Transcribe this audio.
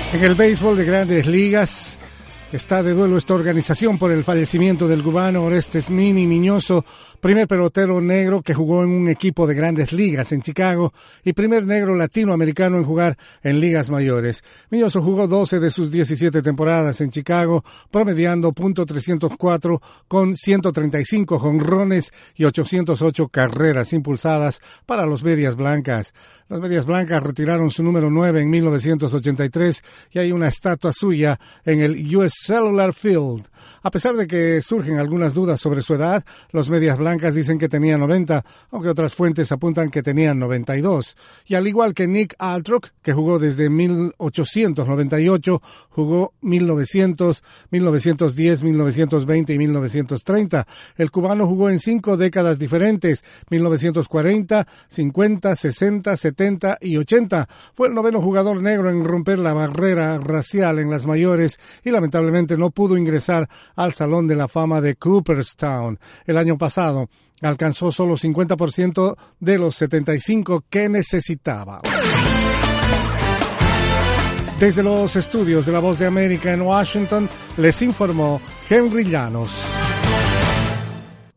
En el béisbol de Grandes Ligas está de duelo esta organización por el fallecimiento del cubano Orestes Mini Miñoso, primer pelotero negro que jugó en un equipo de Grandes Ligas en Chicago y primer negro latinoamericano en jugar en ligas mayores. Miñoso jugó 12 de sus 17 temporadas en Chicago, promediando .304 con 135 jonrones y 808 carreras impulsadas para los Medias Blancas. Los Medias Blancas retiraron su número 9 en 1983 y hay una estatua suya en el US Cellular Field. A pesar de que surgen algunas dudas sobre su edad, los Medias Blancas dicen que tenía 90, aunque otras fuentes apuntan que tenían 92. Y al igual que Nick Altrock, que jugó desde 1898, jugó 1900, 1910, 1920 y 1930. El cubano jugó en 5 décadas diferentes, 1940, 50, 60, 70 y 80. Fue el noveno jugador negro en romper la barrera racial en las mayores y lamentablemente no pudo ingresar al Salón de la Fama de Cooperstown. El año pasado alcanzó solo 50% de los 75 que necesitaba. Desde los estudios de La Voz de América en Washington, les informó Henry Llanos.